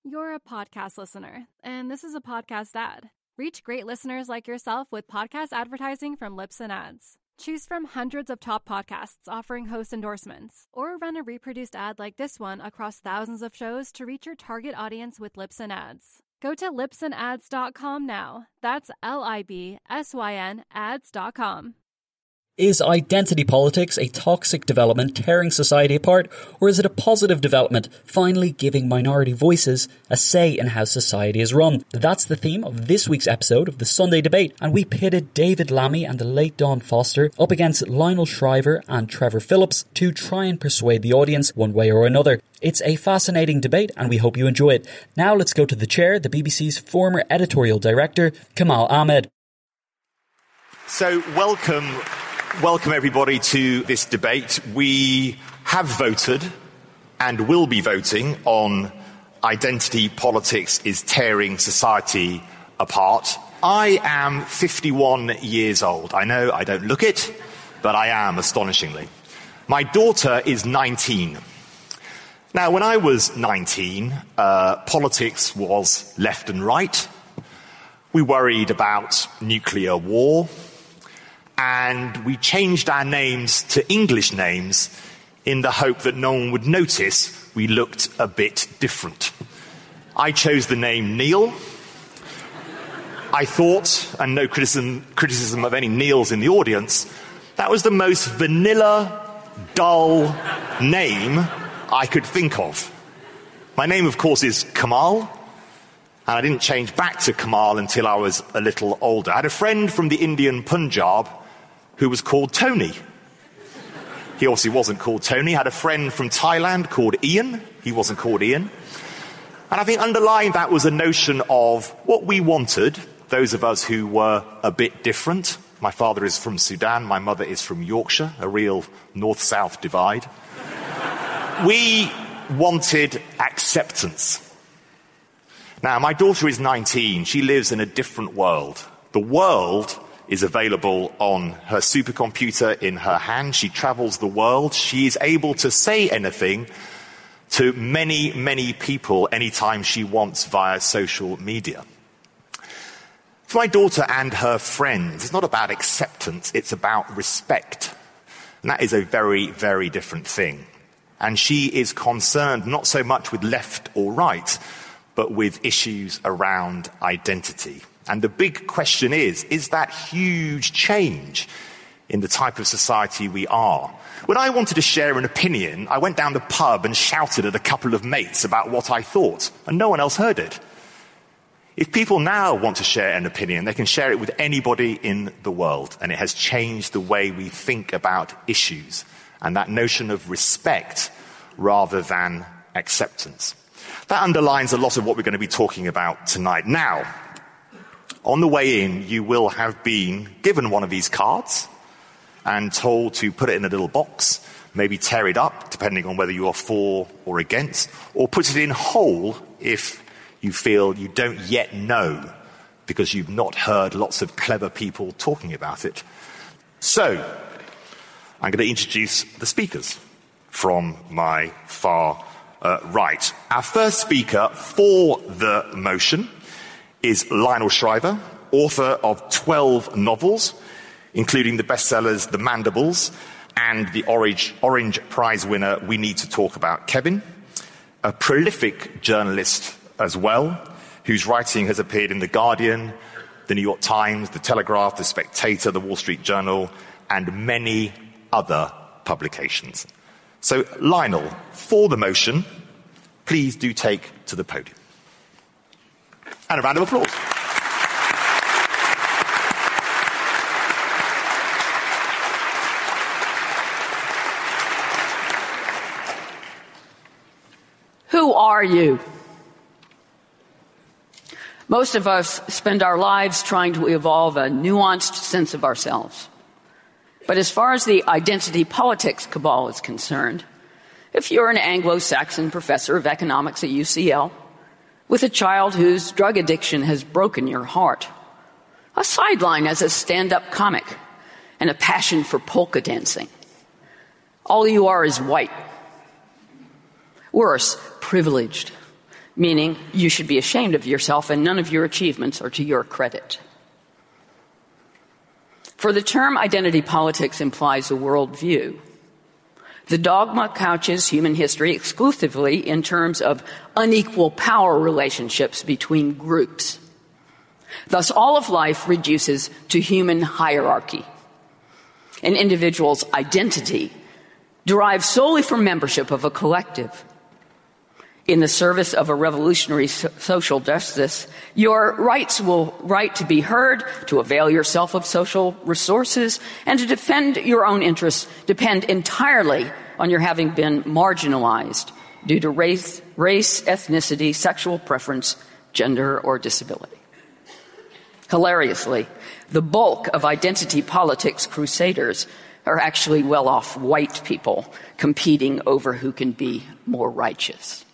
You're a podcast listener, and this is a podcast ad. Reach great listeners like yourself with podcast advertising from Libsyn Ads. Choose from hundreds of top podcasts offering host endorsements, or run a reproduced ad like this one across thousands of shows to reach your target audience with Libsyn Ads. Go to libsynads.com now. That's LIBSYN ads.com. Is identity politics a toxic development tearing society apart, or is it a positive development, finally giving minority voices a say in how society is run? That's the theme of this week's episode of the Sunday Debate, and we pitted David Lammy and the late Dawn Foster up against Lionel Shriver and Trevor Phillips to try and persuade the audience one way or another. It's a fascinating debate, and we hope you enjoy it. Now let's go to the chair, the BBC's former editorial director, Kamal Ahmed. So Welcome everybody to this debate. We have voted and will be voting on identity politics is tearing society apart. I am 51 years old. I know I don't look it, but I am, astonishingly. My daughter is 19. Now, when I was 19, politics was left and right. We worried about nuclear war. And we changed our names to English names in the hope that no one would notice we looked a bit different. I chose the name Neil. I thought, and no criticism of any Neils in the audience, that was the most vanilla, dull name I could think of. My name, of course, is Kamal, and I didn't change back to Kamal until I was a little older. I had a friend from the Indian Punjab who was called Tony. He obviously wasn't called Tony. I had a friend from Thailand called Ian. He wasn't called Ian. And I think underlying that was a notion of what we wanted, those of us who were a bit different. My father is from Sudan. My mother is from Yorkshire, a real north-south divide. We wanted acceptance. Now, my daughter is 19. She lives in a different world. The world is available on her supercomputer in her hand. She travels the world. She is able to say anything to many, many people anytime she wants via social media. For my daughter and her friends, it's not about acceptance, it's about respect. And that is a very, very different thing. And she is concerned not so much with left or right, but with issues around identity. And the big question is that huge change in the type of society we are? When I wanted to share an opinion, I went down the pub and shouted at a couple of mates about what I thought, and no one else heard it. If people now want to share an opinion, they can share it with anybody in the world, and it has changed the way we think about issues and that notion of respect rather than acceptance. That underlines a lot of what we're going to be talking about tonight. Now, on the way in, you will have been given one of these cards and told to put it in a little box, maybe tear it up, depending on whether you are for or against, or put it in whole if you feel you don't yet know because you've not heard lots of clever people talking about it. So, I'm going to introduce the speakers from my far right. Our first speaker for the motion is Lionel Shriver, author of 12 novels, including the bestsellers The Mandibles and the Orange Prize winner We Need to Talk About Kevin, a prolific journalist as well, whose writing has appeared in The Guardian, The New York Times, The Telegraph, The Spectator, The Wall Street Journal, and many other publications. So, Lionel, for the motion, please do take to the podium. And a round of applause. Who are you? Most of us spend our lives trying to evolve a nuanced sense of ourselves. But as far as the identity politics cabal is concerned, if you're an Anglo-Saxon professor of economics at UCL, with a child whose drug addiction has broken your heart, a sideline as a stand-up comic, and a passion for polka dancing, all you are is white. Worse, privileged. meaning you should be ashamed of yourself and none of your achievements are to your credit. For the term identity politics implies a worldview. The dogma couches human history exclusively in terms of unequal power relationships between groups. Thus, all of life reduces to human hierarchy. An individual's identity derives solely from membership of a collective. In the service of a revolutionary social justice, your right to be heard, to avail yourself of social resources, and to defend your own interests depend entirely on your having been marginalized due to race, ethnicity, sexual preference, gender, or disability. Hilariously, the bulk of identity politics crusaders are actually well-off white people competing over who can be more righteous.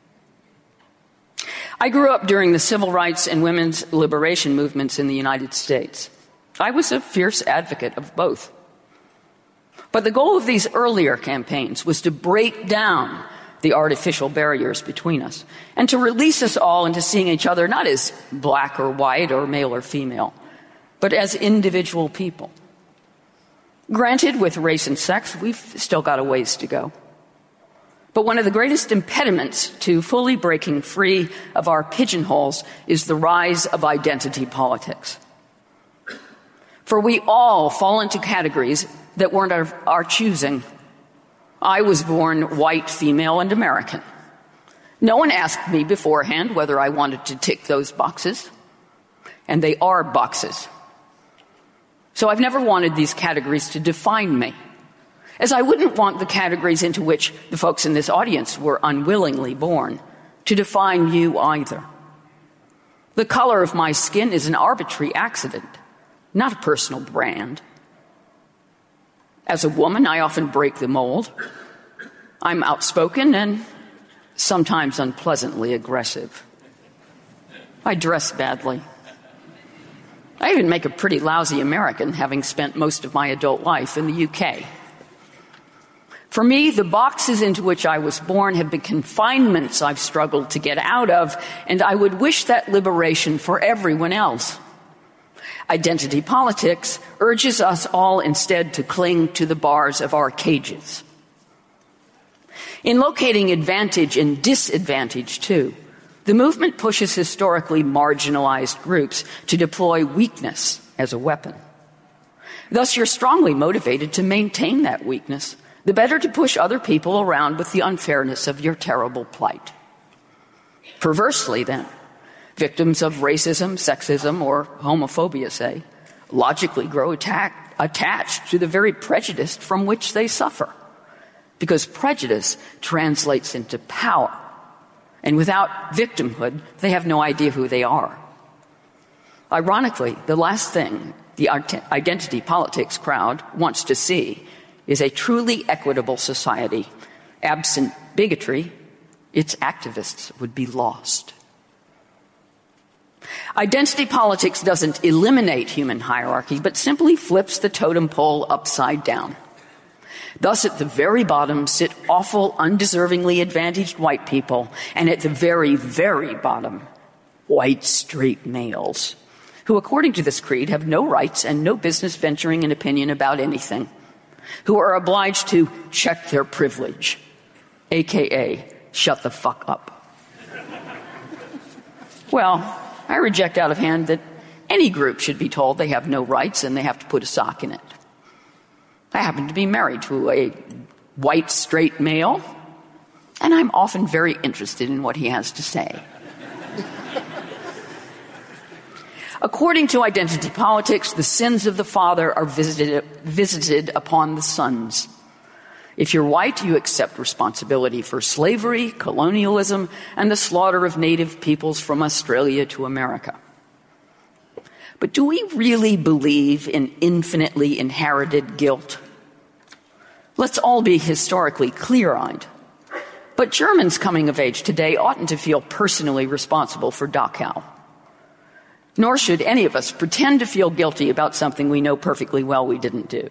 I grew up during the civil rights and women's liberation movements in the United States. I was a fierce advocate of both. But the goal of these earlier campaigns was to break down the artificial barriers between us and to release us all into seeing each other not as black or white or male or female, but as individual people. Granted, with race and sex, we've still got a ways to go. But one of the greatest impediments to fully breaking free of our pigeonholes is the rise of identity politics. For we all fall into categories that weren't our choosing. I was born white, female, and American. No one asked me beforehand whether I wanted to tick those boxes, and they are boxes. So I've never wanted these categories to define me, as I wouldn't want the categories into which the folks in this audience were unwillingly born to define you either. The color of my skin is an arbitrary accident, not a personal brand. As a woman, I often break the mold. I'm outspoken and sometimes unpleasantly aggressive. I dress badly. I even make a pretty lousy American, having spent most of my adult life in the UK. For me, the boxes into which I was born have been confinements I've struggled to get out of, and I would wish that liberation for everyone else. Identity politics urges us all instead to cling to the bars of our cages. In locating advantage and disadvantage, too, the movement pushes historically marginalized groups to deploy weakness as a weapon. Thus, you're strongly motivated to maintain that weakness, the better to push other people around with the unfairness of your terrible plight. Perversely, then, victims of racism, sexism, or homophobia, say, logically grow attached to the very prejudice from which they suffer, because prejudice translates into power, and without victimhood, they have no idea who they are. Ironically, the last thing the identity politics crowd wants to see is a truly equitable society. Absent bigotry, its activists would be lost. Identity politics doesn't eliminate human hierarchy, but simply flips the totem pole upside down. Thus, at the very bottom sit awful, undeservingly advantaged white people, and at the very, very bottom, white straight males, who, according to this creed, have no rights and no business venturing an opinion about anything, who are obliged to check their privilege, aka shut the fuck up. Well, I reject out of hand that any group should be told they have no rights and they have to put a sock in it. I happen to be married to a white straight male, and I'm often very interested in what he has to say. According to identity politics, the sins of the father are visited upon the sons. If you're white, you accept responsibility for slavery, colonialism, and the slaughter of native peoples from Australia to America. But do we really believe in infinitely inherited guilt? Let's all be historically clear-eyed. But Germans coming of age today oughtn't to feel personally responsible for Dachau. Nor should any of us pretend to feel guilty about something we know perfectly well we didn't do.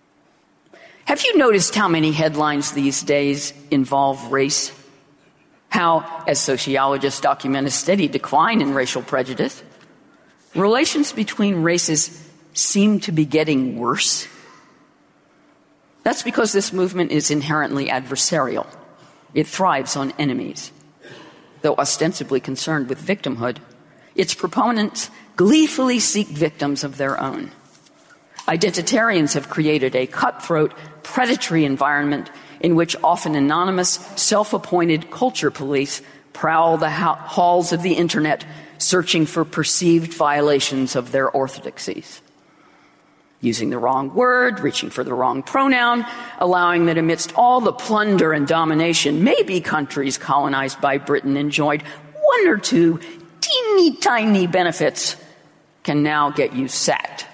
Have you noticed how many headlines these days involve race? how, as sociologists document a steady decline in racial prejudice, relations between races seem to be getting worse. That's because this movement is inherently adversarial. It thrives on enemies. Though ostensibly concerned with victimhood, its proponents gleefully seek victims of their own. Identitarians have created a cutthroat, predatory environment in which often anonymous, self-appointed culture police prowl the halls of the internet, searching for perceived violations of their orthodoxies. Using the wrong word, reaching for the wrong pronoun, allowing that amidst all the plunder and domination, maybe countries colonized by Britain enjoyed one or two teeny tiny benefits can now get you sacked.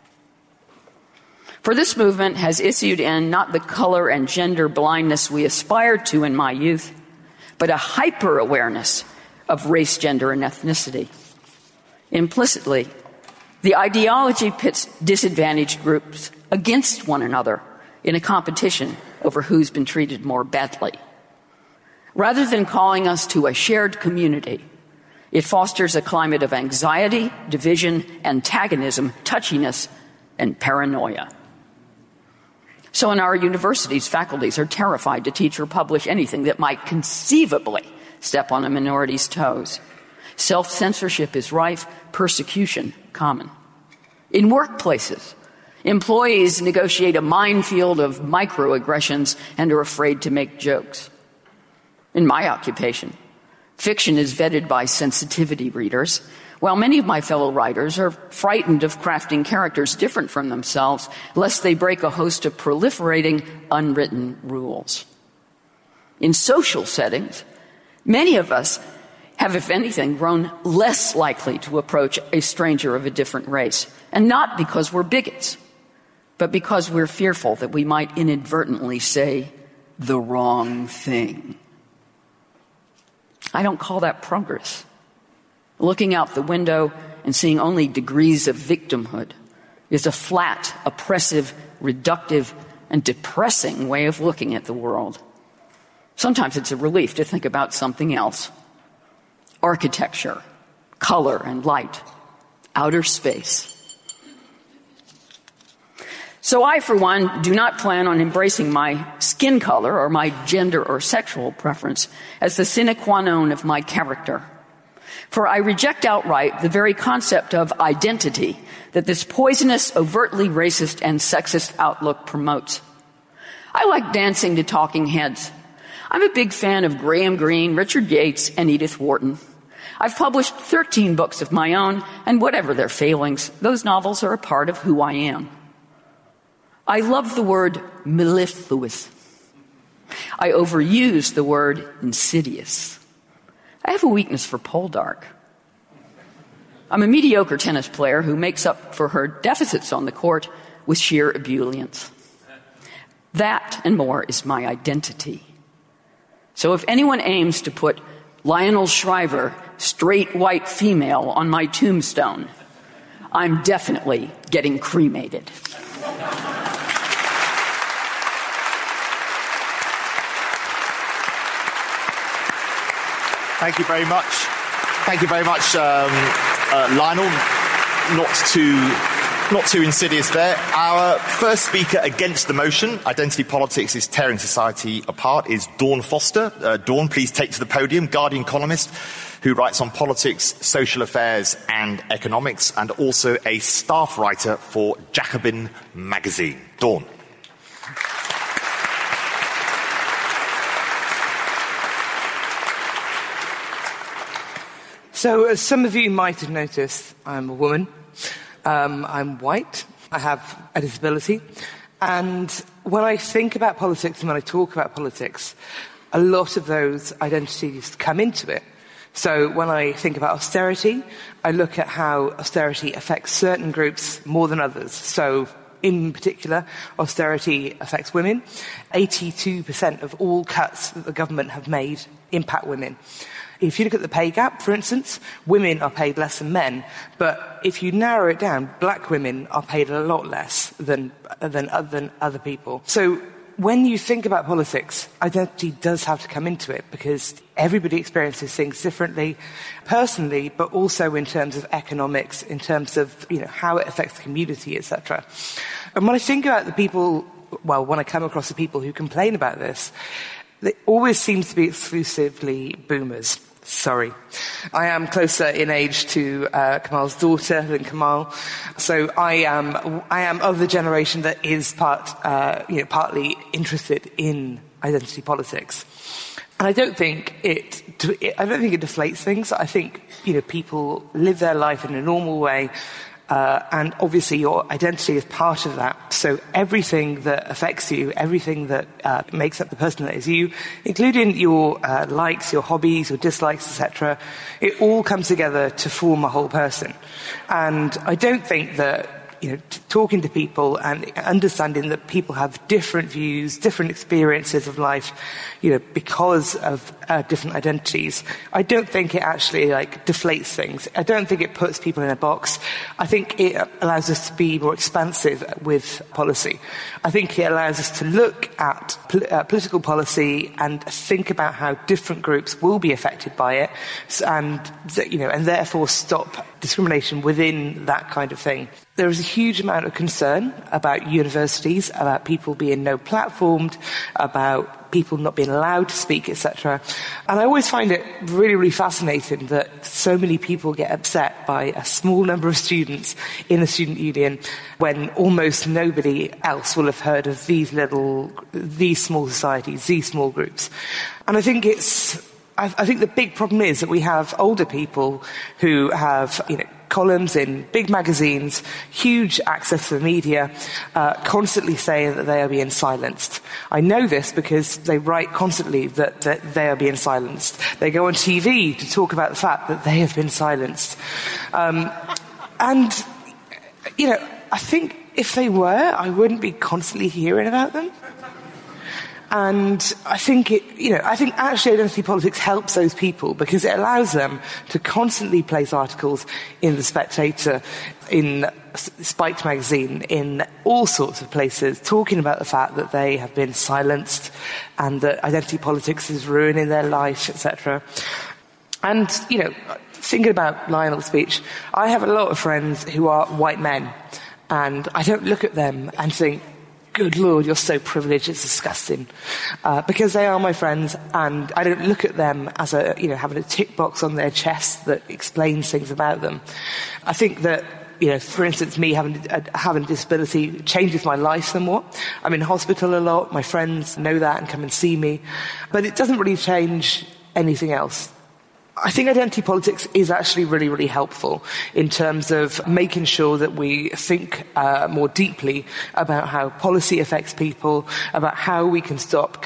For this movement has issued in not the color and gender blindness we aspired to in my youth, but a hyper-awareness of race, gender, and ethnicity. Implicitly, the ideology pits disadvantaged groups against one another in a competition over who's been treated more badly. Rather than calling us to a shared community, it fosters a climate of anxiety, division, antagonism, touchiness, and paranoia. So in our universities, faculties are terrified to teach or publish anything that might conceivably step on a minority's toes. Self-censorship is rife, persecution common. In workplaces, employees negotiate a minefield of microaggressions and are afraid to make jokes. In my occupation, fiction is vetted by sensitivity readers, while many of my fellow writers are frightened of crafting characters different from themselves, lest they break a host of proliferating unwritten rules. In social settings, many of us have, if anything, grown less likely to approach a stranger of a different race, and not because we're bigots, but because we're fearful that we might inadvertently say the wrong thing. I don't call that progress. Looking out the window and seeing only degrees of victimhood is a flat, oppressive, reductive, and depressing way of looking at the world. Sometimes it's a relief to think about something else. Architecture, color and light, outer space. So I, for one, do not plan on embracing my skin color or my gender or sexual preference as the sine qua non of my character. For I reject outright the very concept of identity that this poisonous, overtly racist and sexist outlook promotes. I like dancing to talking heads. I'm a big fan of Graham Greene, Richard Yates, and Edith Wharton. I've published 13 books of my own, and whatever their failings, those novels are a part of who I am. I love the word mellifluous. I overuse the word insidious. I have a weakness for pole dark. I'm a mediocre tennis player who makes up for her deficits on the court with sheer ebullience. That and more is my identity. So if anyone aims to put Lionel Shriver, straight white female, on my tombstone, I'm definitely getting cremated. Thank you very much. Thank you very much, Lionel. Not too insidious there. Our first speaker against the motion, Identity Politics is Tearing Society Apart, is Dawn Foster. Dawn, please take to the podium, Guardian columnist who writes on politics, social affairs and economics, and also a staff writer for Jacobin magazine. Dawn. So, as some of you might have noticed, I'm a woman. I'm white. I have a disability. And when I think about politics and when I talk about politics, a lot of those identities come into it. So when I think about austerity, I look at how austerity affects certain groups more than others. So in particular, austerity affects women. 82% of all cuts that the government have made impact women. If you look at the pay gap, for instance, women are paid less than men. But if you narrow it down, black women are paid a lot less than other people. So when you think about politics, identity does have to come into it because everybody experiences things differently, personally, but also in terms of economics, in terms of how it affects the community, etc. And when I think about when I come across the people who complain about this, it always seems to be exclusively boomers. Sorry. I am closer in age to Kamal's daughter than Kamal. So I am of the generation that is partly interested in identity politics. And I don't think it deflates things. I think, people live their life in a normal way. And obviously your identity is part of that. So everything that affects you, everything that makes up the person that is you, including your likes, your hobbies, your dislikes, etc., it all comes together to form a whole person. And I don't think that talking to people and understanding that people have different views, different experiences of life, because of different identities, I don't think it actually deflates things. I don't think it puts people in a box. I think it allows us to be more expansive with policy. I think it allows us to look at political policy and think about how different groups will be affected by it, and therefore stop discrimination within that kind of thing. There is a huge amount of concern about universities, about people being no-platformed, about people not being allowed to speak, etc. And I always find it really, really fascinating that so many people get upset by a small number of students in a student union when almost nobody else will have heard of these small societies, these small groups. And I think I think the big problem is that we have older people who have, columns in big magazines, huge access to the media, constantly saying that they are being silenced. I know this because they write constantly that they are being silenced. They go on TV to talk about the fact that they have been silenced. I think if they were, I wouldn't be constantly hearing about them. And I think actually identity politics helps those people because it allows them to constantly place articles in The Spectator, in Spiked magazine, in all sorts of places, talking about the fact that they have been silenced and that identity politics is ruining their life, etc. And, thinking about Lionel's speech, I have a lot of friends who are white men, and I don't look at them and think, good Lord, you're so privileged, it's disgusting. Because they are my friends, and I don't look at them as having a tick box on their chest that explains things about them. I think that, for instance, me having a disability changes my life somewhat. I'm in hospital a lot, my friends know that and come and see me, but it doesn't really change anything else. I think identity politics is actually really, really helpful in terms of making sure that we think more deeply about how policy affects people, about how we can stop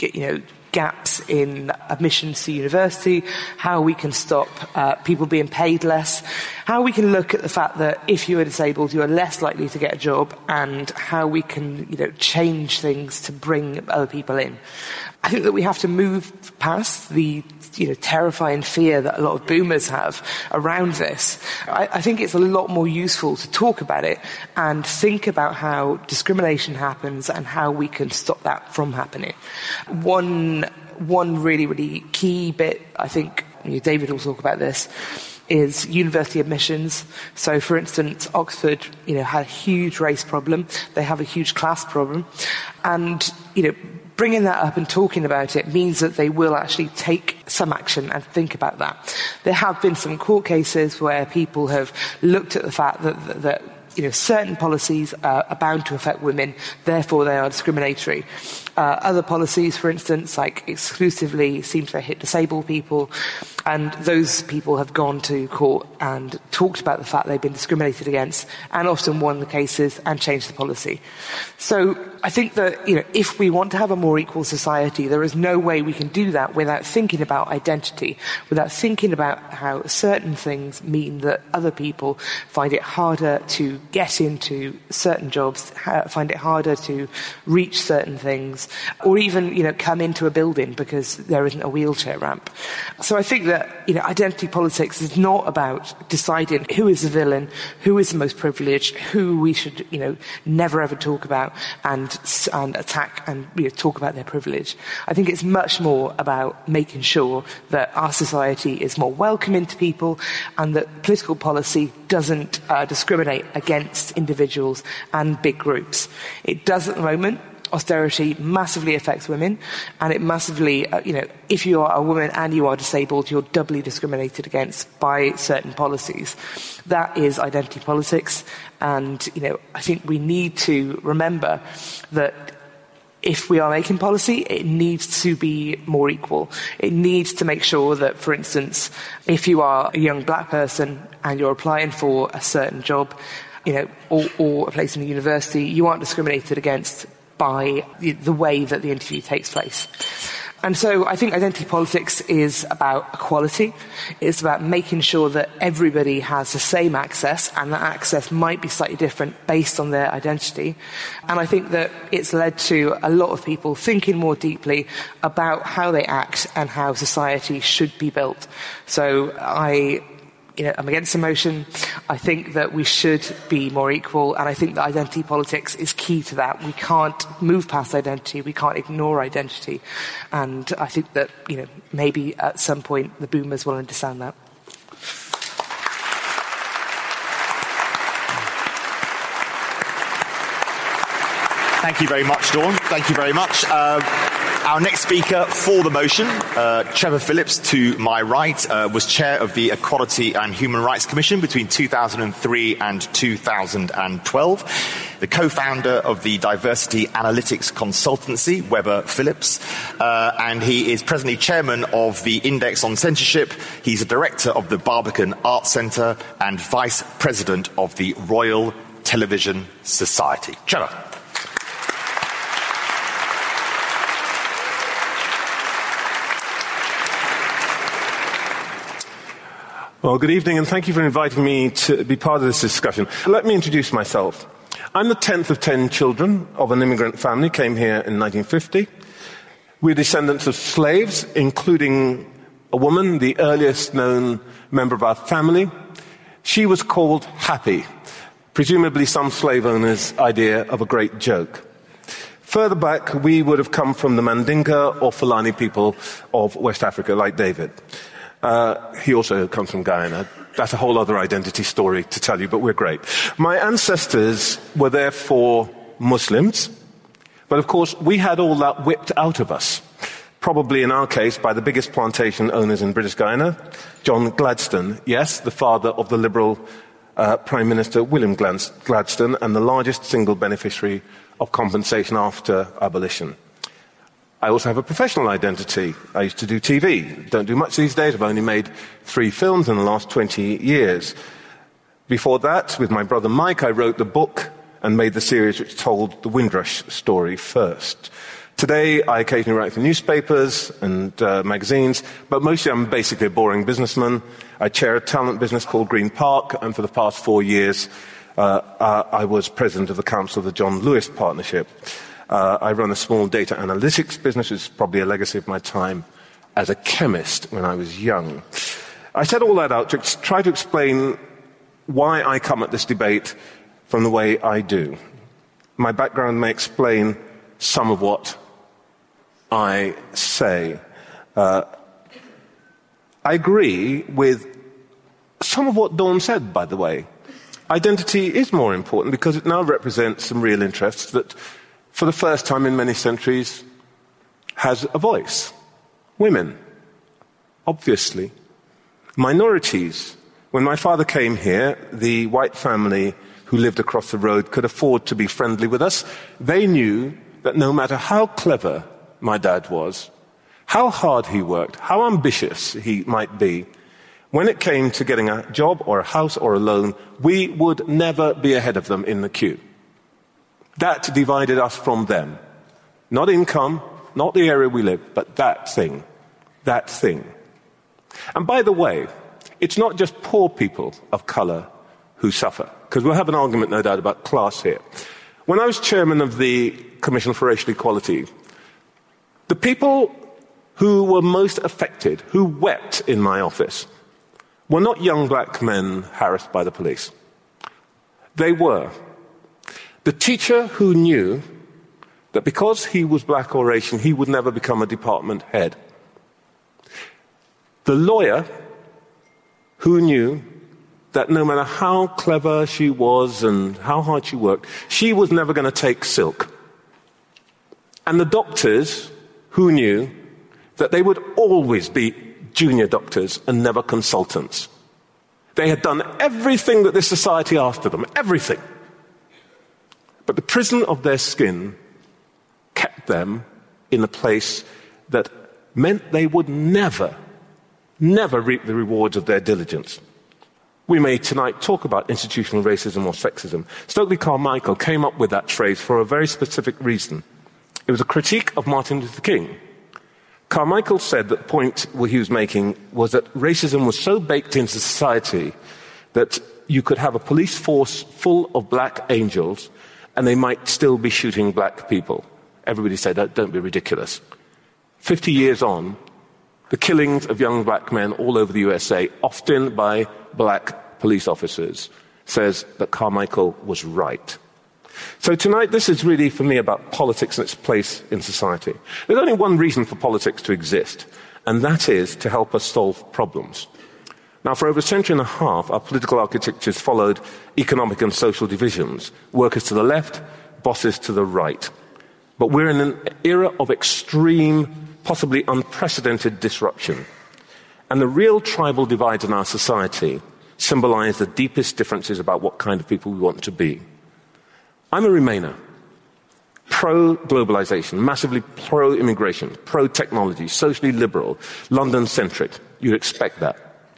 gaps in admissions to university, how we can stop people being paid less, how we can look at the fact that if you are disabled, you are less likely to get a job, and how we can, change things to bring other people in. I think that we have to move past the terrifying fear that a lot of boomers have around this. I think it's a lot more useful to talk about it and think about how discrimination happens and how we can stop that from happening. One really, really key bit, I think, David will talk about this, is university admissions. So, for instance, Oxford, had a huge race problem. They have a huge class problem. And, bringing that up and talking about it means that they will actually take some action and think about that. There have been some court cases where people have looked at the fact that certain policies are bound to affect women, therefore they are discriminatory. Other policies, for instance, exclusively seem to hit disabled people, and those people have gone to court and talked about the fact they've been discriminated against, and often won the cases and changed the policy. So I think that, if we want to have a more equal society, there is no way we can do that without thinking about identity, without thinking about how certain things mean that other people find it harder to get into certain jobs, find it harder to reach certain things, disabilities, or even, come into a building because there isn't a wheelchair ramp. So I think that, identity politics is not about deciding who is the villain, who is the most privileged, who we should, never ever talk about and attack and talk about their privilege. I think it's much more about making sure that our society is more welcoming to people and that political policy doesn't discriminate against individuals and big groups. It does at the moment. Austerity massively affects women, and it massively, if you are a woman and you are disabled, you're doubly discriminated against by certain policies. That is identity politics, and, I think we need to remember that if we are making policy, it needs to be more equal. It needs to make sure that, for instance, if you are a young black person and you're applying for a certain job, or a place in the university, you aren't discriminated against by the way that the interview takes place. And so I think identity politics is about equality. It's about making sure that everybody has the same access, and that access might be slightly different based on their identity. And I think that it's led to a lot of people thinking more deeply about how they act and how society should be built. So I'm against the motion. I think that we should be more equal, and I think that identity politics is key to that. We can't move past identity. We can't ignore identity. And I think that, maybe at some point the boomers will understand that. Thank you very much, Dawn. Thank you very much. Our next speaker for the motion, Trevor Phillips, to my right, was chair of the Equality and Human Rights Commission between 2003 and 2012, the co-founder of the diversity analytics consultancy, Weber Phillips, and he is presently chairman of the Index on Censorship. He's a director of the Barbican Arts Centre and vice president of the Royal Television Society. Trevor. Well, good evening, and thank you for inviting me to be part of this discussion. Let me introduce myself. I'm the 10th of 10 children of an immigrant family, came here in 1950. We're descendants of slaves, including a woman, the earliest known member of our family. She was called Happy, presumably some slave owner's idea of a great joke. Further back, we would have come from the Mandinka or Fulani people of West Africa, like David. He also comes from Guyana. That's a whole other identity story to tell you, but we're great. My ancestors were therefore Muslims, but of course we had all that whipped out of us, probably in our case by the biggest plantation owners in British Guyana, John Gladstone, yes, the father of the Liberal Prime Minister William Gladstone, and the largest single beneficiary of compensation after abolition. I also have a professional identity. I used to do TV. Don't do much these days. I've only made 3 films in the last 20 years. Before that, with my brother Mike, I wrote the book and made the series which told the Windrush story first. Today, I occasionally write for newspapers and magazines, but mostly I'm basically a boring businessman. I chair a talent business called Green Park, and for the past 4 years, I was president of the Council of the John Lewis Partnership. I run a small data analytics business, which is probably a legacy of my time as a chemist when I was young. I said all that out to try to explain why I come at this debate from the way I do. My background may explain some of what I say. I agree with some of what Dawn said, by the way. Identity is more important because it now represents some real interests that, for the first time in many centuries, has a voice. Women, obviously. Minorities. When my father came here, the white family who lived across the road could afford to be friendly with us. They knew that no matter how clever my dad was, how hard he worked, how ambitious he might be, when it came to getting a job or a house or a loan, we would never be ahead of them in the queue. That divided us from them. Not income, not the area we live, but that thing. That thing. And by the way, it's not just poor people of colour who suffer, because we'll have an argument, no doubt, about class here. When I was chairman of the Commission for Racial Equality, The people who were most affected, who wept in my office, were not young black men harassed by the police. They were the teacher who knew that because he was black or Asian, he would never become a department head. The lawyer who knew that no matter how clever she was and how hard she worked, she was never going to take silk. And the doctors who knew that they would always be junior doctors and never consultants. They had done everything that this society asked of them, everything. But the prison of their skin kept them in a place that meant they would never reap the rewards of their diligence. We may tonight talk about institutional racism or sexism. Stokely Carmichael came up with that phrase for a very specific reason. It was a critique of Martin Luther King. Carmichael said that the point he was making was that racism was so baked into society that you could have a police force full of black angels and they might still be shooting black people. Everybody said, don't be ridiculous. 50 years on, the killings of young black men all over the USA, often by black police officers, says that Carmichael was right. So tonight, this is really, for me, about politics and its place in society. There's only one reason for politics to exist, and that is to help us solve problems. Now, for over a century and a half, our political architectures followed economic and social divisions, workers to the left, bosses to the right. But we're in an era of extreme, possibly unprecedented disruption. And the real tribal divides in our society symbolize the deepest differences about what kind of people we want to be. I'm a Remainer, pro-globalization, massively pro-immigration, pro-technology, socially liberal, London-centric. You'd expect that.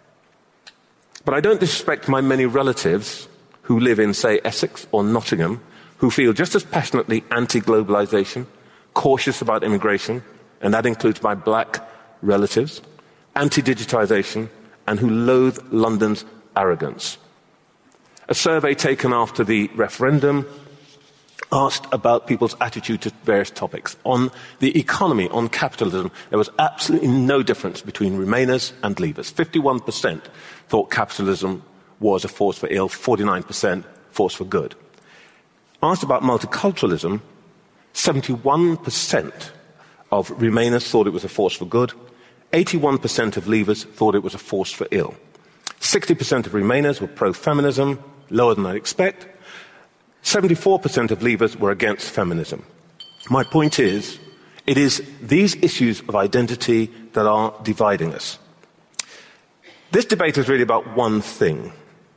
But I don't disrespect my many relatives who live in, say, Essex or Nottingham, who feel just as passionately anti-globalization, cautious about immigration, and that includes my black relatives, anti-digitization, and who loathe London's arrogance. A survey taken after the referendum asked about people's attitude to various topics. On the economy, on capitalism, there was absolutely no difference between Remainers and Leavers. 51% thought capitalism was a force for ill, 49% force for good. Asked about multiculturalism, 71% of Remainers thought it was a force for good, 81% of Leavers thought it was a force for ill. 60% of Remainers were pro-feminism, lower than I'd expect. 74% of Leavers were against feminism. My point is, it is these issues of identity that are dividing us. This debate is really about one thing.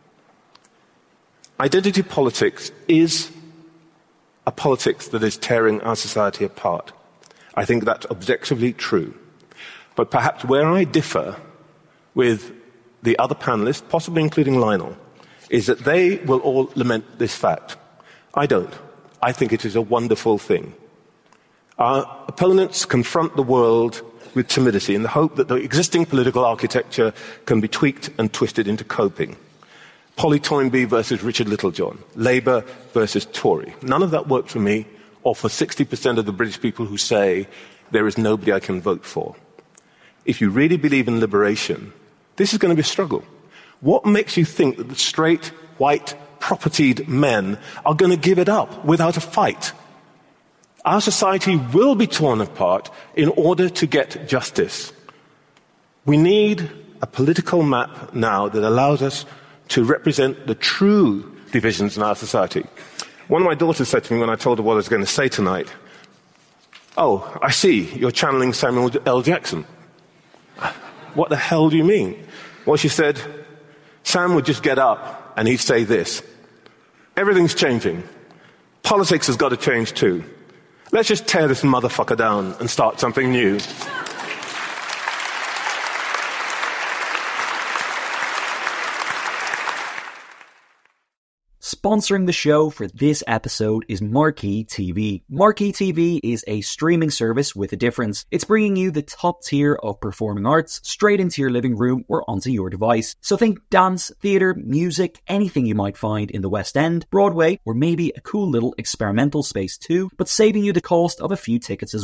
Identity politics is a politics that is tearing our society apart. I think that's objectively true. But perhaps where I differ with the other panelists, possibly including Lionel, is that they will all lament this fact. I don't. I think it is a wonderful thing. Our opponents confront the world with timidity in the hope that the existing political architecture can be tweaked and twisted into coping. Polly Toynbee versus Richard Littlejohn, Labour versus Tory. None of that worked for me or for 60% of the British people who say there is nobody I can vote for. If you really believe in liberation, this is going to be a struggle. What makes you think that the straight, white, propertied men are going to give it up without a fight? Our society will be torn apart in order to get justice. We need a political map now that allows us to represent the true divisions in our society. One of my daughters said to me when I told her what I was going to say tonight, "Oh, I see, you're channeling Samuel L. Jackson." "What the hell do you mean?" Well, she said, Sam would just get up and he'd say this: "Everything's changing. Politics has got to change too. Let's just tear this motherfucker down and start something new." Sponsoring the show for this episode is Marquee TV. Marquee TV is a streaming service with a difference. It's bringing you the top tier of performing arts straight into your living room or onto your device. So think dance, theatre, music, anything you might find in the West End, Broadway, or maybe a cool little experimental space too, but saving you the cost of a few tickets as well.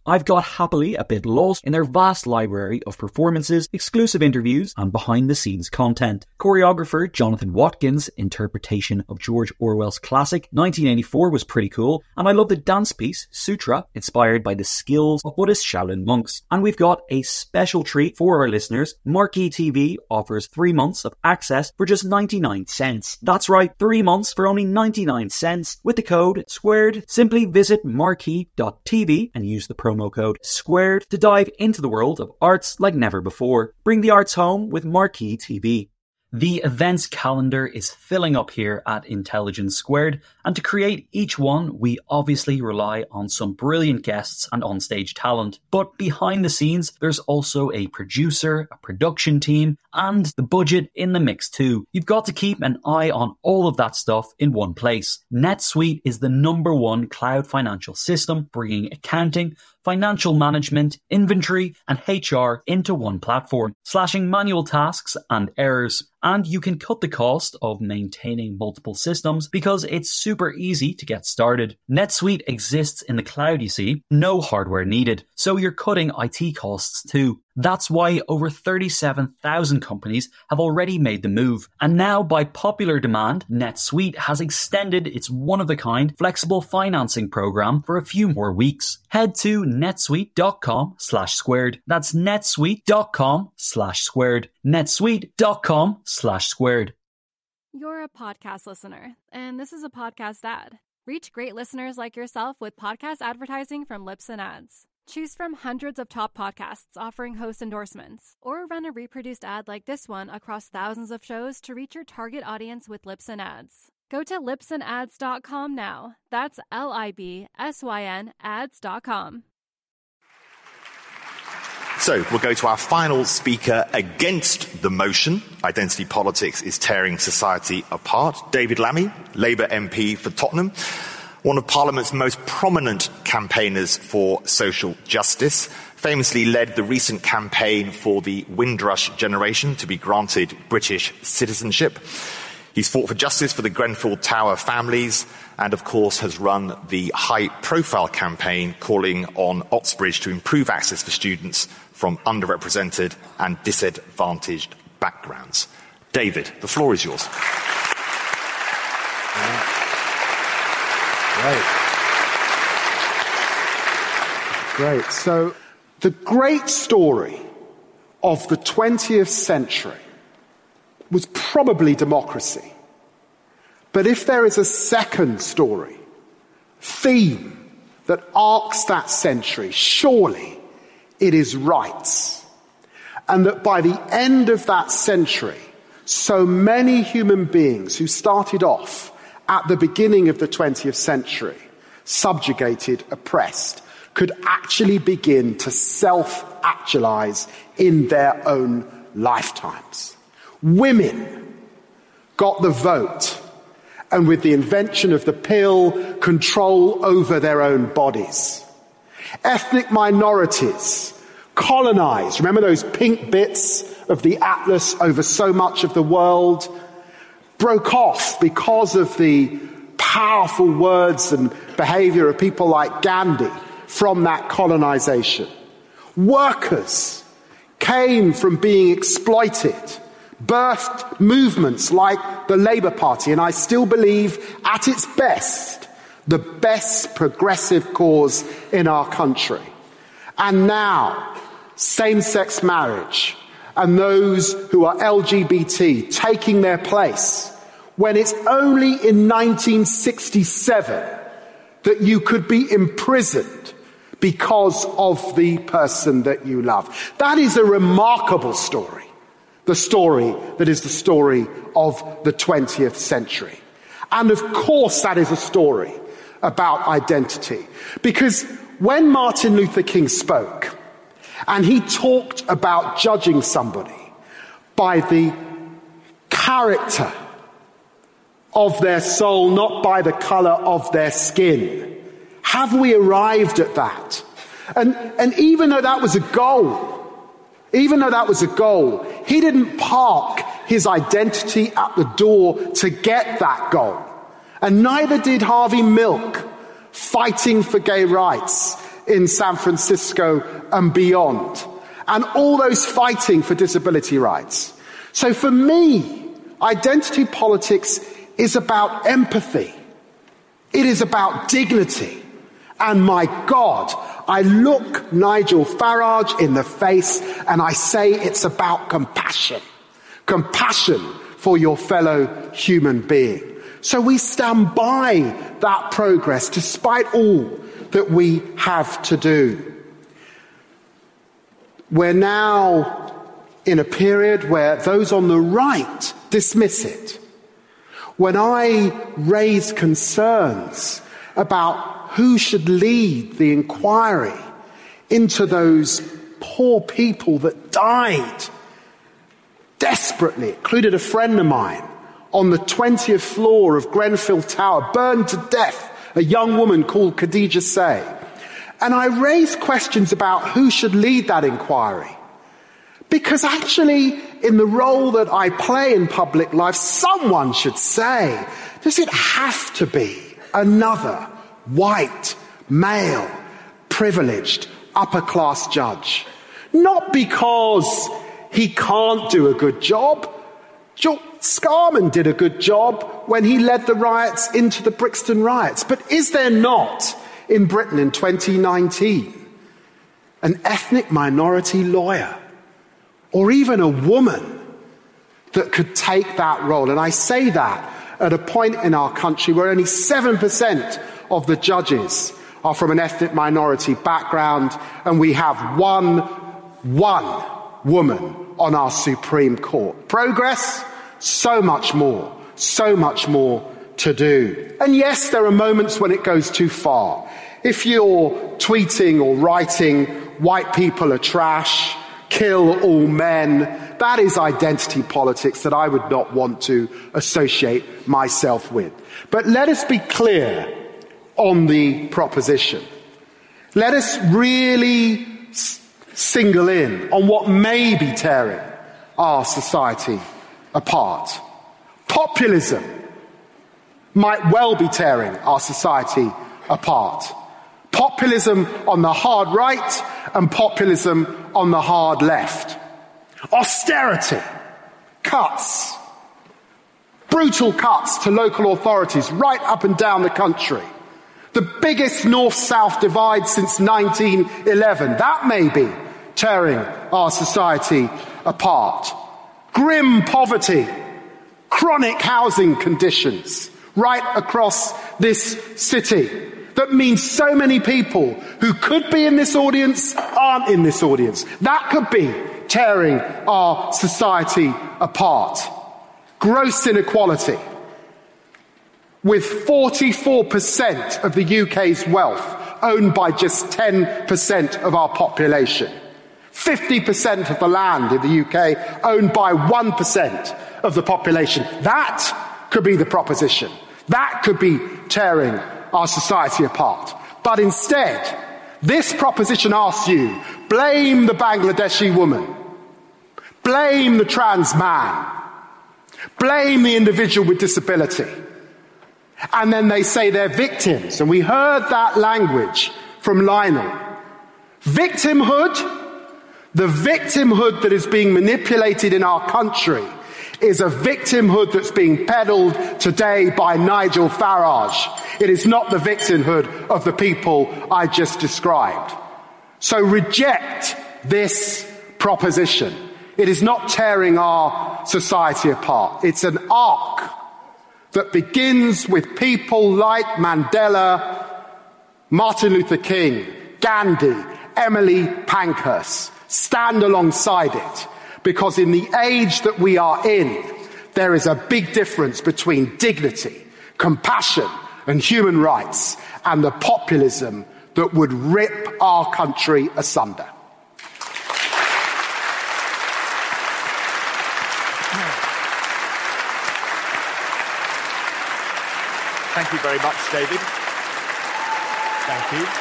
I've got happily a bit lost in their vast library of performances, exclusive interviews, and behind-the-scenes content. Choreographer Jonathan Watkins' interpretation of George Orwell's classic 1984 was pretty cool, and I love the dance piece, Sutra, inspired by the skills of Buddhist Shaolin monks. And we've got a special treat for our listeners. Marquee TV offers 3 months of access for just 99 cents. That's right, 3 months for only 99 cents with the code SQUARED. Simply visit marquee.tv and use the promo code SQUARED to dive into the world of arts like never before. Bring the arts home with Marquee TV. The events calendar is filling up here at Intelligence Squared, and to create each one, we obviously rely on some brilliant guests and onstage talent. But behind the scenes, there's also a producer, a production team, and the budget in the mix too. You've got to keep an eye on all of that stuff in one place. NetSuite is the #1 cloud financial system, bringing accounting, financial management, inventory, and HR into one platform, slashing manual tasks and errors. And you can cut the cost of maintaining multiple systems because it's super easy to get started. NetSuite exists in the cloud, you see, no hardware needed, so you're cutting IT costs too. That's why over 37,000 companies have already made the move. And now, by popular demand, NetSuite has extended its one-of-a-kind flexible financing program for a few more weeks. Head to netsuite.com/squared. That's netsuite.com/squared. netsuite.com/squared. You're a podcast listener, and this is a podcast ad. Reach great listeners like yourself with podcast advertising from Libsyn Ads. Choose from hundreds of top podcasts offering host endorsements, or run a reproduced ad like this one across thousands of shows to reach your target audience with Libsyn Ads. Go to libsynads.com now. That's LIBSYN ads.com. So we'll go to our final speaker against the motion, identity politics is tearing society apart. David Lammy, Labour MP for Tottenham, one of Parliament's most prominent campaigners for social justice, famously led the recent campaign for the Windrush generation to be granted British citizenship. He's fought for justice for the Grenfell Tower families and, of course, has run the high-profile campaign calling on Oxbridge to improve access for students from underrepresented and disadvantaged backgrounds. David, the floor is yours. Great. So, the great story of the 20th century was probably democracy. But if there is a second story, theme, that arcs that century, surely it is rights. And that by the end of that century, so many human beings who started off at the beginning of the 20th century, subjugated, oppressed, could actually begin to self-actualize in their own lifetimes. Women got the vote, and with the invention of the pill, control over their own bodies. Ethnic minorities colonized. Remember those pink bits of the atlas over so much of the world? Broke off because of the powerful words and behavior of people like Gandhi from that colonization. Workers came from being exploited, birthed movements like the Labour Party, and I still believe at its best, the best progressive cause in our country. And now, same-sex marriage and those who are LGBT taking their place, when it's only in 1967 that you could be imprisoned because of the person that you love. That is a remarkable story. The story that is the story of the 20th century. And of course that is a story about identity. Because when Martin Luther King spoke, and he talked about judging somebody by the character of their soul, not by the color of their skin. Have we arrived at that? And even though that was a goal, he didn't park his identity at the door to get that goal. And neither did Harvey Milk, fighting for gay rights in San Francisco and beyond, and all those fighting for disability rights. So for me, identity politics is about empathy. It is about dignity. And my God, I look Nigel Farage in the face and I say it's about compassion. Compassion for your fellow human being. So we stand by that progress despite all that we have to do. We're now in a period where those on the right dismiss it. When I raise concerns about who should lead the inquiry into those poor people that died desperately, included a friend of mine on the 20th floor of Grenfell Tower, burned to death, a young woman called Khadija Say. And I raised questions about who should lead that inquiry. Because actually, in the role that I play in public life, someone should say, does it have to be another white, male, privileged, upper-class judge? Not because he can't do a good job. George Scarman did a good job when he led the riots into the Brixton riots. But is there not, in Britain in 2019, an ethnic minority lawyer, or even a woman, that could take that role? And I say that at a point in our country where only 7% of the judges are from an ethnic minority background, and we have one woman on our Supreme Court. Progress? So much more to do. And yes, there are moments when it goes too far. If you're tweeting or writing, white people are trash, kill all men, that is identity politics that I would not want to associate myself with. But let us be clear on the proposition. Let us really single in on what may be tearing our society apart. Populism might well be tearing our society apart. Populism on the hard right and populism on the hard left. Austerity, cuts, brutal cuts to local authorities right up and down the country. The biggest north-south divide since 1911. That may be tearing our society apart. Grim poverty, chronic housing conditions right across this city. That means so many people who could be in this audience aren't in this audience. That could be tearing our society apart. Gross inequality, with 44% of the UK's wealth owned by just 10% of our population. 50% of the land in the UK owned by 1% of the population. That could be the proposition. That could be tearing our society apart. But instead, this proposition asks you, blame the Bangladeshi woman, blame the trans man, blame the individual with disability. And then they say they're victims. And we heard that language from Lionel. Victimhood, the victimhood that is being manipulated in our country, is a victimhood that's being peddled today by Nigel Farage. It is not the victimhood of the people I just described. So reject this proposition. It is not tearing our society apart. It's an arc that begins with people like Mandela, Martin Luther King, Gandhi, Emily Pankhurst. Stand alongside it. Because in the age that we are in, there is a big difference between dignity, compassion, and human rights, and the populism that would rip our country asunder. Thank you very much, David. Thank you.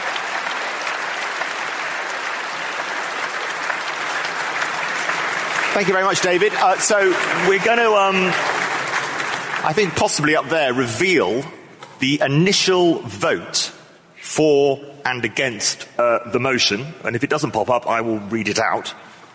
Thank you very much, David. So we're going to, I think possibly up there, reveal the initial vote for and against the motion, and if it doesn't pop up, I will read it out.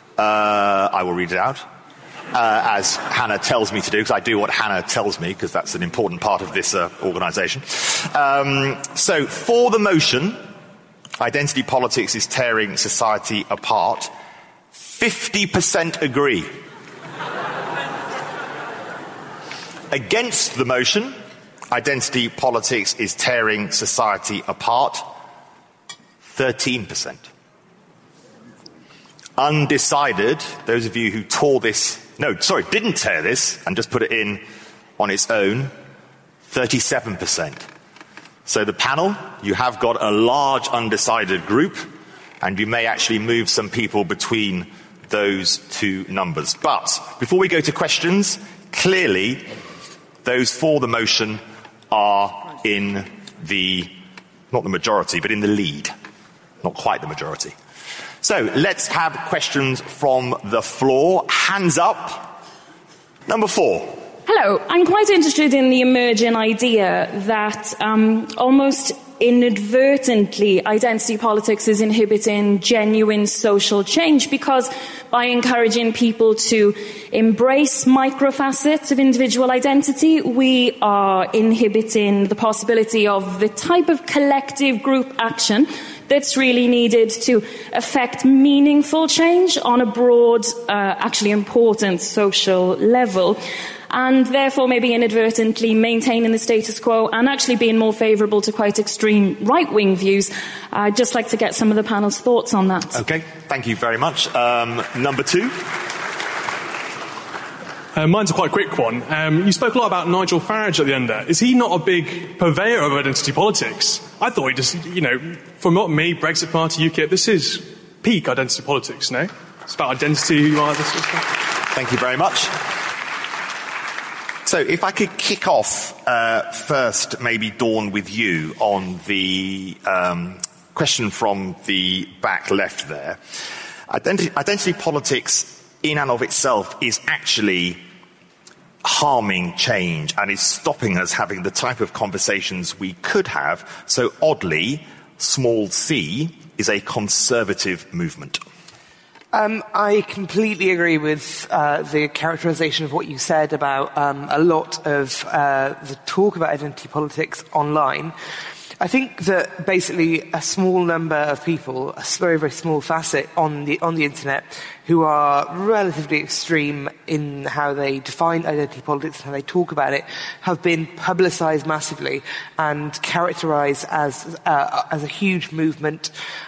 As Hannah tells me to do, because I do what Hannah tells me, because that's an important part of this organisation. So, for the motion, identity politics is tearing society apart, 50% agree. Against the motion, identity politics is tearing society apart, 13%. Undecided, those of you who didn't tear this and just put it in on its own, 37%. So the panel, you have got a large undecided group, and you may actually move some people between those two numbers. But before we go to questions, clearly those for the motion are in the, not the majority, but in the lead. Not quite the majority. So let's have questions from the floor. Hands up. Number 4. Hello. I'm quite interested in the emerging idea that almost inadvertently identity politics is inhibiting genuine social change, because by encouraging people to embrace microfacets of individual identity, we are inhibiting the possibility of the type of collective group action that's really needed to affect meaningful change on a broad, actually important social level, and therefore maybe inadvertently maintaining the status quo and actually being more favourable to quite extreme right-wing views. I'd just like to get some of the panel's thoughts on that. Okay, thank you very much. Number 2. Mine's a quite quick one. You spoke a lot about Nigel Farage at the end there. Is he not a big purveyor of identity politics? I thought he just, from what me, Brexit Party, UKIP, this is peak identity politics, no? It's about identity, who you are, this sort of stuff. Thank you very much. So if I could kick off first, maybe Dawn, with you on the question from the back left there. Identity politics in and of itself is actually harming change and is stopping us having the type of conversations we could have. So oddly, small c is a conservative movement. I completely agree with the characterization of what you said about a lot of the talk about identity politics online. I think that basically a small number of people, a very, very small facet on the internet, who are relatively extreme in how they define identity politics and how they talk about it, have been publicized massively and characterized as a huge movement,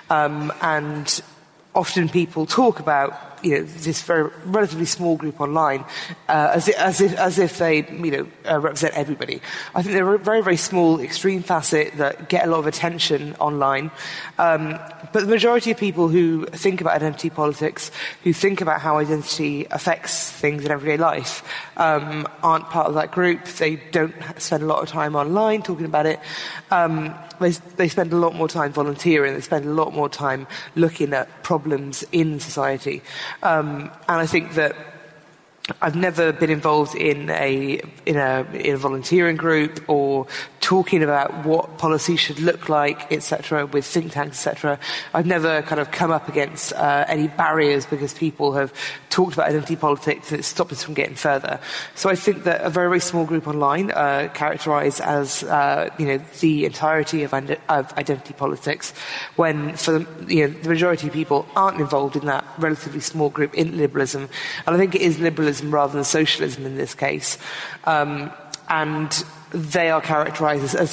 and often people talk about this very relatively small group online as if they represent everybody. I think they're a very, very small extreme facet that get a lot of attention online. But the majority of people who think about identity politics, who think about how identity affects things in everyday life, aren't part of that group. They don't spend a lot of time online talking about it. They spend a lot more time volunteering. They spend a lot more time looking at problems in society. And I think that I've never been involved in a volunteering group or talking about what policy should look like, etc., with think tanks, etc. I've never kind of come up against any barriers because people have talked about identity politics and it stopped us from getting further. So I think that a very, very small group online, characterised as the entirety of identity politics, when for the majority of people aren't involved in that relatively small group in liberalism, and I think it is liberalism rather than socialism in this case, and they are characterised as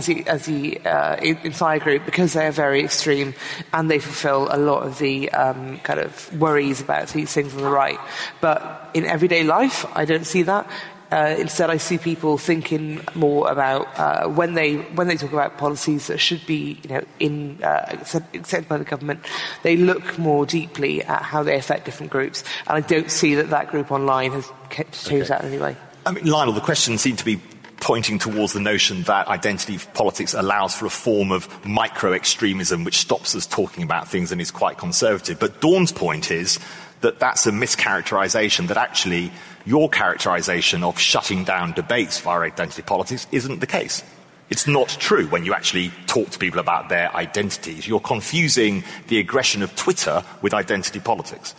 the entire group because they are very extreme and they fulfil a lot of the kind of worries about these things on the right. But in everyday life, I don't see that. Instead, I see people thinking more about when they talk about policies that should be accepted by the government, they look more deeply at how they affect different groups. And I don't see that group online has changed that in any way. I mean, Lionel, the question seemed to be pointing towards the notion that identity politics allows for a form of micro-extremism which stops us talking about things and is quite conservative. But Dawn's point is that that's a mischaracterization, that actually your characterization of shutting down debates via identity politics isn't the case. It's not true when you actually talk to people about their identities. You're confusing the aggression of Twitter with identity politics.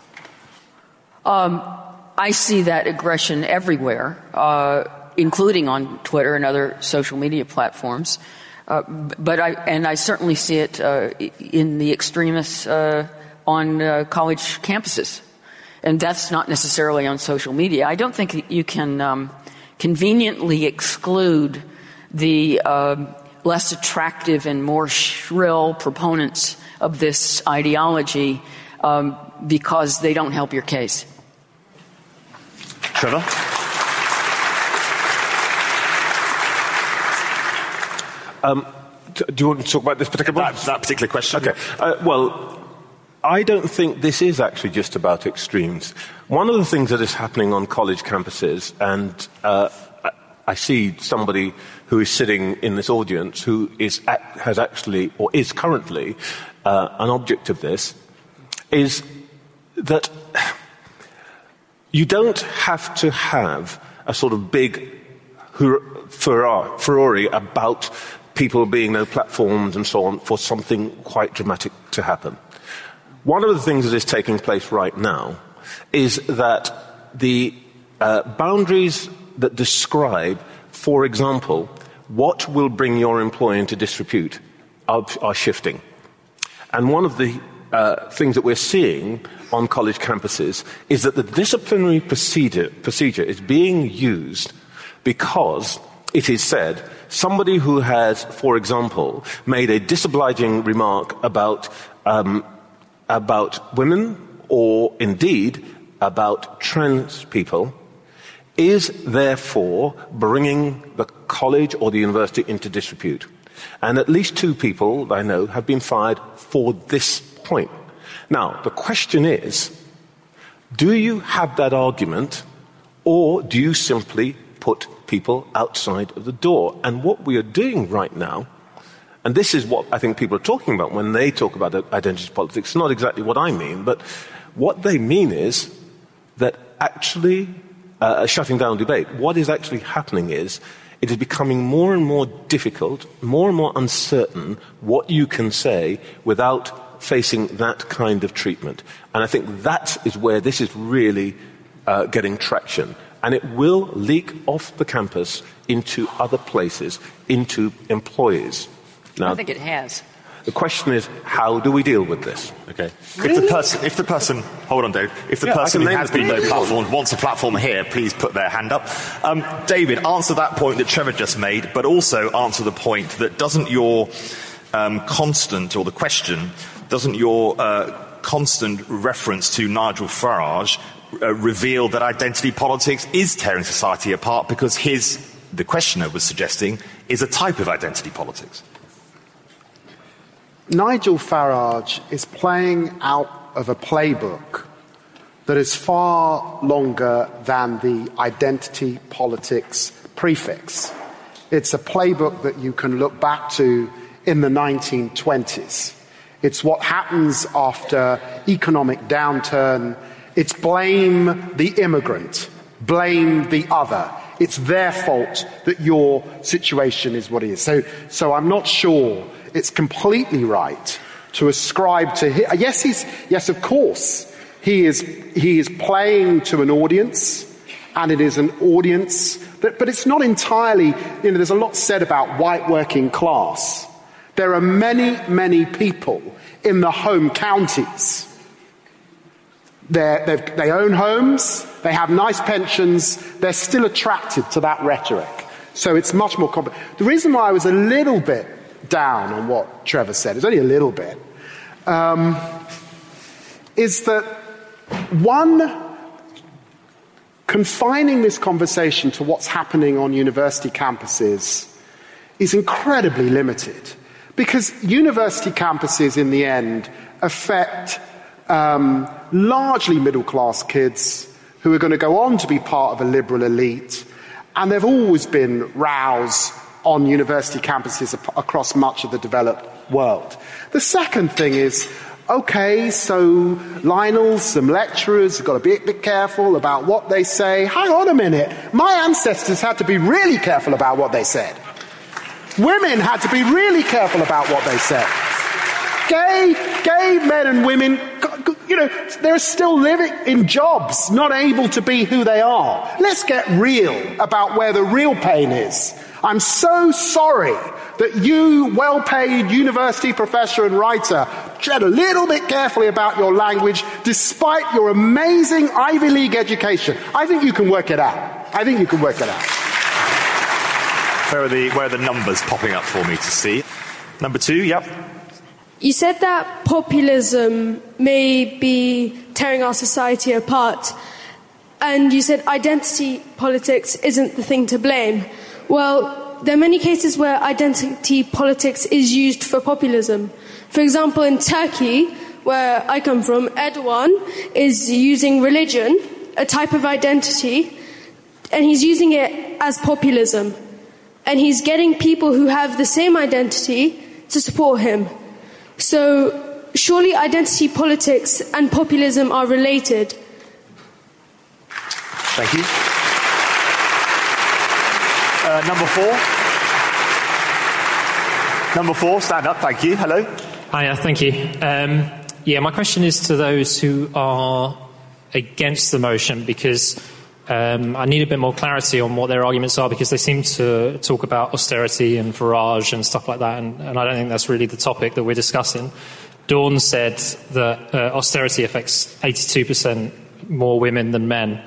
I see that aggression everywhere, including on Twitter and other social media platforms. But I certainly see it in the extremists on college campuses. And that's not necessarily on social media. I don't think you can conveniently exclude the less attractive and more shrill proponents of this ideology because they don't help your case. Trevor? Do you want to talk about this particular one? That particular question? Okay. Well, I don't think this is actually just about extremes. One of the things that is happening on college campuses, and I see somebody who is sitting in this audience who is currently an object of this, is that you don't have to have a sort of big furore about people being no platforms and so on for something quite dramatic to happen. One of the things that is taking place right now is that the boundaries that describe, for example, what will bring your employer into disrepute are shifting. And one of the things that we're seeing on college campuses is that the disciplinary procedure is being used because it is said somebody who has, for example, made a disobliging remark about women or indeed about trans people is therefore bringing the college or the university into disrepute. And at least 2 people I know have been fired for this point. Now, the question is, do you have that argument, or do you simply put people outside of the door? And what we are doing right now, and this is what I think people are talking about when they talk about identity politics, not exactly what I mean, but what they mean is that actually shutting down debate. What is actually happening is it is becoming more and more difficult, more and more uncertain what you can say without facing that kind of treatment. And I think that is where this is really getting traction. And it will leak off the campus into other places, into employees. Now, I think it has. The question is, how do we deal with this? Okay. Really? If the person, hold on, David. If the person who has been no platform wants a platform here, please put their hand up. David, answer that point that Trevor just made, but also answer the point that doesn't your constant, or the question, doesn't your constant reference to Nigel Farage reveal that identity politics is tearing society apart because the questioner was suggesting, is a type of identity politics? Nigel Farage is playing out of a playbook that is far longer than the identity politics prefix. It's a playbook that you can look back to in the 1920s. It's what happens after economic downturn. It's blame the immigrant, blame the other. It's their fault that your situation is what it is. So I'm not sure it's completely right to ascribe to him. Yes, of course, he is playing to an audience, and it is an audience but it's not entirely, there's a lot said about white working class. There are many, many people in the home counties. They own homes, they have nice pensions, they're still attracted to that rhetoric. So it's much more complex. The reason why I was a little bit down on what Trevor said, it's only a little bit, is that one, confining this conversation to what's happening on university campuses is incredibly limited. Because university campuses, in the end, affect largely middle-class kids who are going to go on to be part of a liberal elite. And there have always been rows on university campuses across much of the developed world. The second thing is, okay, so Lionel, some lecturers have got to be a bit careful about what they say. Hang on a minute. My ancestors had to be really careful about what they said. Women had to be really careful about what they said. Gay men and women, they're still living in jobs, not able to be who they are. Let's get real about where the real pain is. I'm so sorry that you, well-paid university professor and writer, tread a little bit carefully about your language despite your amazing Ivy League education. I think you can work it out. Where are the numbers popping up for me to see? Number 2, yep. You said that populism may be tearing our society apart, and you said identity politics isn't the thing to blame. Well, there are many cases where identity politics is used for populism. For example, in Turkey, where I come from, Erdogan is using religion, a type of identity, and he's using it as populism. And he's getting people who have the same identity to support him. So, surely identity politics and populism are related. Thank you. Number 4. Number 4, stand up, thank you. Hello. Hiya, thank you. My question is to those who are against the motion, because I need a bit more clarity on what their arguments are, because they seem to talk about austerity and Farage and stuff like that, and I don't think that's really the topic that we're discussing. Dawn said that austerity affects 82% more women than men.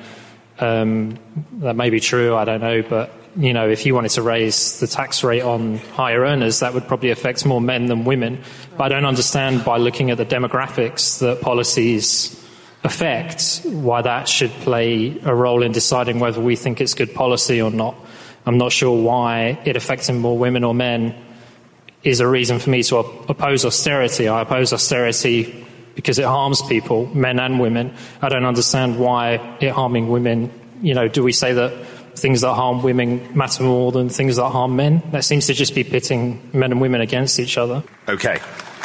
That may be true, I don't know, but if you wanted to raise the tax rate on higher earners, that would probably affect more men than women. But I don't understand, by looking at the demographics that policies affect, why that should play a role in deciding whether we think it's good policy or not. I'm not sure why it affecting more women or men is a reason for me to oppose austerity. I oppose austerity because it harms people, men and women. I don't understand why it harming women, do we say that things that harm women matter more than things that harm men? That seems to just be pitting men and women against each other. Okay,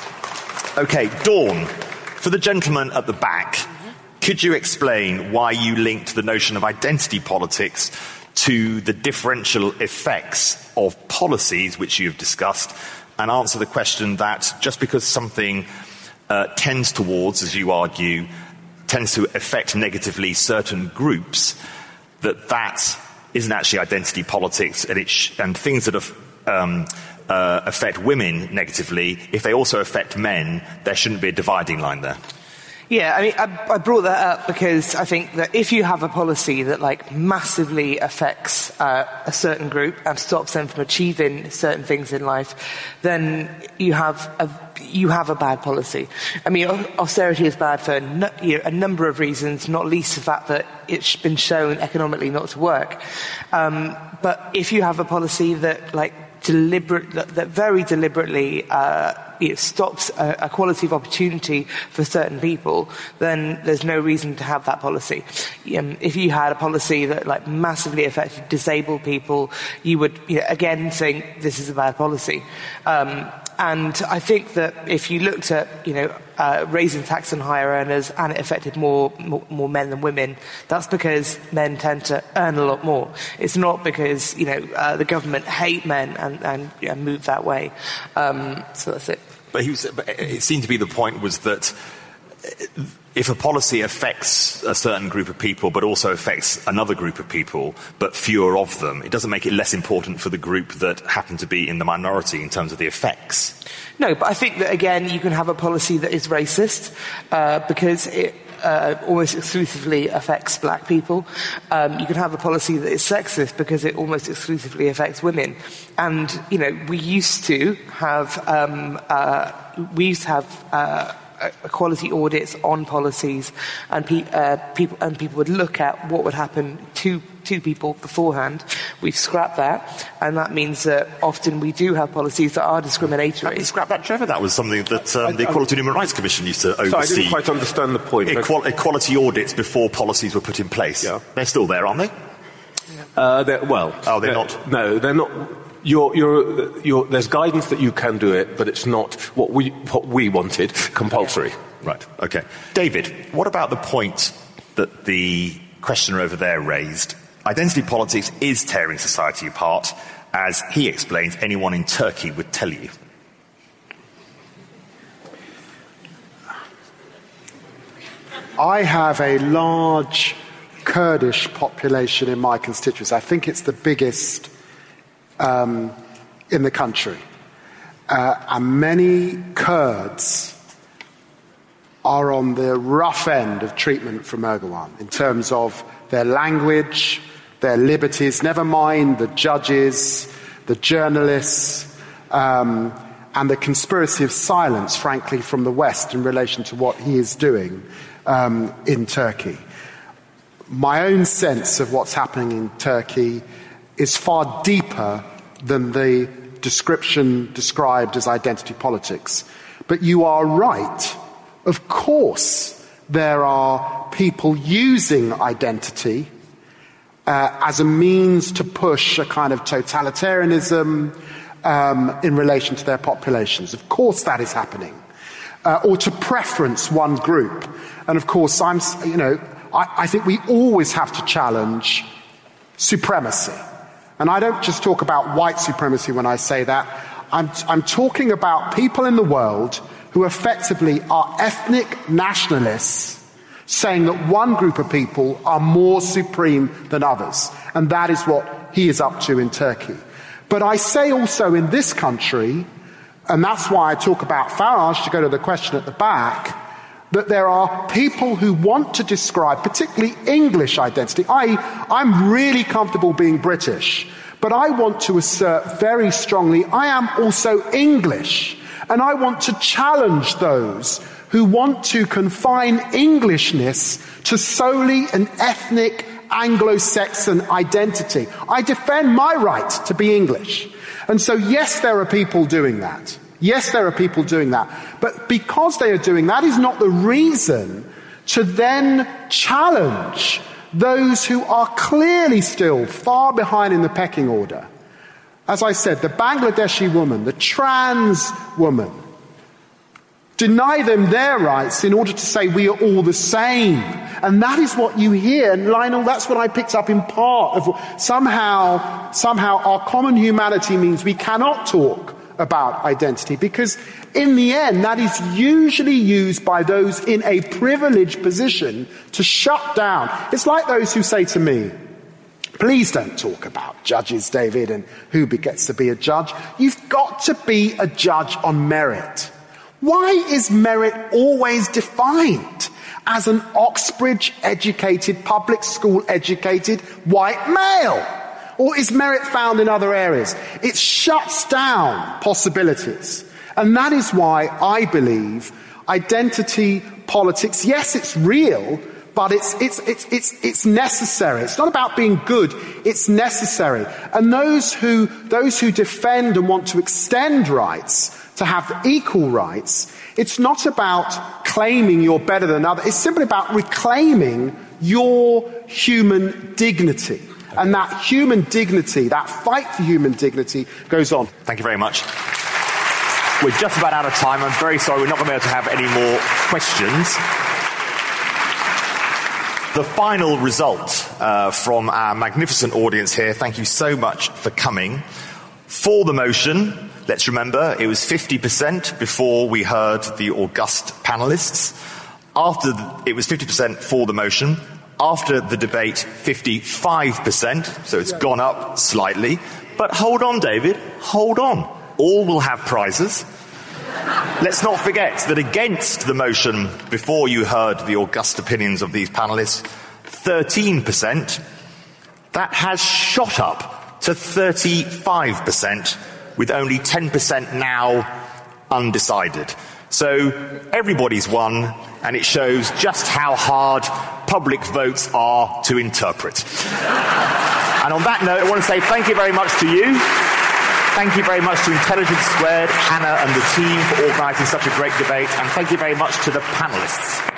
Dawn, for the gentleman at the back, could you explain why you linked the notion of identity politics to the differential effects of policies which you have discussed, and answer the question that just because something tends towards, as you argue, tends to affect negatively certain groups, that isn't actually identity politics, and things that affect women negatively, if they also affect men, there shouldn't be a dividing line there. Yeah, I mean, I brought that up because I think that if you have a policy that massively affects a certain group and stops them from achieving certain things in life, then you have a bad policy. I mean, austerity is bad for a number of reasons, not least the fact that it's been shown economically not to work. But if you have a policy that very deliberately it stops a quality of opportunity for certain people, then there's no reason to have that policy. If you had a policy that massively affected disabled people, you would again think this is a bad policy. And I think that if you looked at raising tax on higher earners and it affected more men than women, that's because men tend to earn a lot more. It's not because the government hate men and move that way. So that's it. But it seemed to be the point was that if a policy affects a certain group of people but also affects another group of people, but fewer of them, it doesn't make it less important for the group that happen to be in the minority in terms of the effects. No, but I think that, again, you can have a policy that is racist because it almost exclusively affects black people. You can have a policy that is sexist because it almost exclusively affects women. And, we used to have quality audits on policies, and people would look at what would happen to people beforehand. We've scrapped that, and that means that often we do have policies that are discriminatory. You scrapped that, Trevor? That was something that the Equality and Human Rights Commission used to oversee. So I didn't quite understand the point. Equality audits before policies were put in place. Yeah. They're still there, aren't they? They're not? No, they're not. There's guidance that you can do it, but it's not what we wanted, compulsory. Right, okay. David, what about the point that the questioner over there raised Identity politics is tearing society apart, as he explains anyone in Turkey would tell you. I have a large Kurdish population in my constituency. I think it's the biggest in the country. And many Kurds are on the rough end of treatment from Erdogan in terms of their language, their liberties, never mind the judges, the journalists, and the conspiracy of silence, frankly, from the West in relation to what he is doing in Turkey. My own sense of what's happening in Turkey is far deeper than the description described as identity politics. But you are right. Of course, there are people using identity as a means to push a kind of totalitarianism in relation to their populations. Of course that is happening. Or to preference one group. And of course, I think we always have to challenge supremacy. And I don't just talk about white supremacy when I say that. I'm talking about people in the world who effectively are ethnic nationalists saying that one group of people are more supreme than others. And that is what he is up to in Turkey. But I say also in this country, and that's why I talk about Farage, to go to the question at the back, that there are people who want to describe, particularly English identity. I'm really comfortable being British, but I want to assert very strongly I am also English. And I want to challenge those who want to confine Englishness to solely an ethnic Anglo-Saxon identity. I defend my right to be English. And so, yes, there are people doing that. Yes, there are people doing that. But because they are doing that is not the reason to then challenge those who are clearly still far behind in the pecking order. As I said, the Bangladeshi woman, the trans woman, deny them their rights in order to say we are all the same. And that is what you hear. And Lionel, that's what I picked up in part of somehow our common humanity means we cannot talk about identity, because in the end that is usually used by those in a privileged position to shut down. It's like those who say to me, please don't talk about judges, David, and who gets to be a judge. You've got to be a judge on merit. Why is merit always defined as an Oxbridge-educated, public school-educated white male? Or is merit found in other areas? It shuts down possibilities. And that is why I believe identity politics, yes, it's real, but it's necessary. It's not about being good, it's necessary. And those who defend and want to extend rights, to have equal rights, it's not about claiming you're better than others. It's simply about reclaiming your human dignity. And that human dignity, that fight for human dignity, goes on. Thank you very much. We're just about out of time. I'm very sorry we're not going to be able to have any more questions. The final result from our magnificent audience here, thank you so much for coming. For the motion, let's remember, it was 50% before we heard the august panellists. It was 50% for the motion. After the debate, 55%, so it's gone up slightly. But hold on, David, hold on. All will have prizes. Let's not forget that against the motion, before you heard the august opinions of these panellists, 13%, that has shot up to 35%, with only 10% now undecided. So everybody's won, and it shows just how hard public votes are to interpret. And on that note, I want to say thank you very much to you. Thank you very much to Intelligence Squared, Hannah and the team for organising such a great debate, and thank you very much to the panellists.